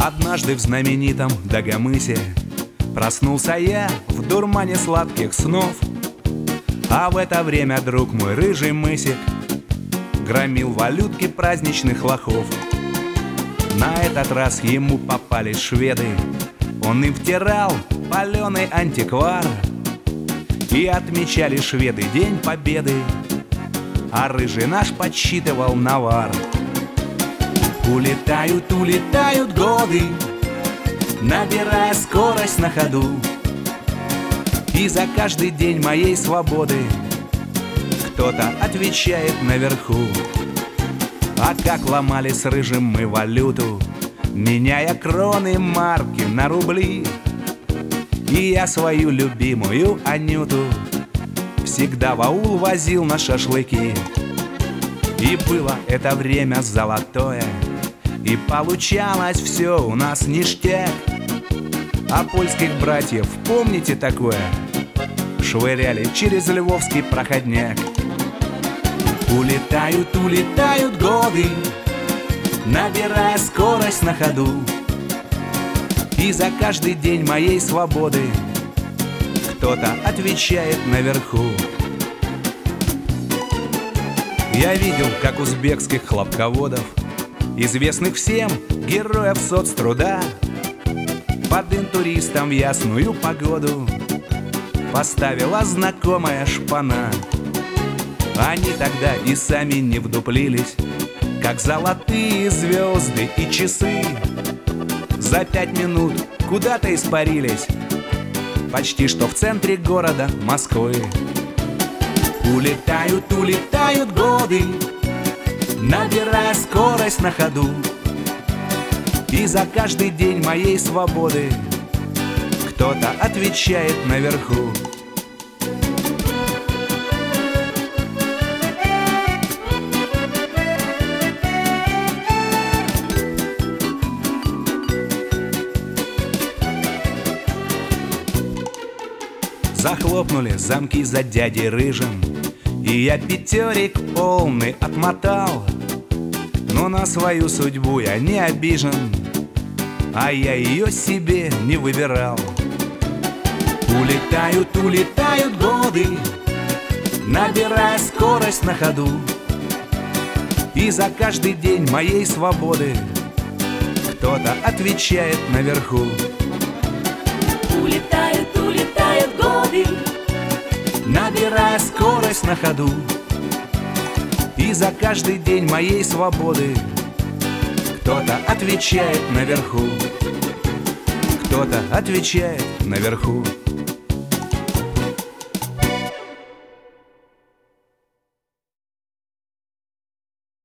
Однажды в знаменитом Дагомысе проснулся я в дурмане сладких снов. А в это время друг мой рыжий мысик громил валютки праздничных лохов. На этот раз ему попались шведы, он им втирал паленый антиквар. И отмечали шведы День Победы, а рыжий наш подсчитывал навар. Улетают, улетают годы, набирая скорость на ходу, и за каждый день моей свободы кто-то отвечает наверху. А как ломали с рыжим мы валюту, меняя кроны, марки на рубли. И я свою любимую Анюту всегда в аул возил на шашлыки. И было это время золотое, и получалось все у нас ништяк. А польских братьев, помните такое? Швыряли через львовский проходняк. Улетают, улетают годы, набирая скорость на ходу, и за каждый день моей свободы кто-то отвечает наверху. Я видел, как узбекских хлопководов, известных всем героев соцтруда, под интуристом в ясную погоду поставила знакомая шпана. Они тогда и сами не вдуплились, как золотые звезды и часы за 5 минут куда-то испарились, почти что в центре города Москвы. Улетают, улетают годы, набирая скорость на ходу, и за каждый день моей свободы кто-то отвечает наверху. Захлопнули замки за дядей рыжим, и я пятерик полный отмотал. Но на свою судьбу я не обижен, а я ее себе не выбирал. Улетают, улетают годы, набирая скорость на ходу, и за каждый день моей свободы кто-то отвечает наверху. Улетают, улетают годы, набирая скорость на ходу, и за каждый день моей свободы кто-то отвечает наверху. Кто-то отвечает наверху.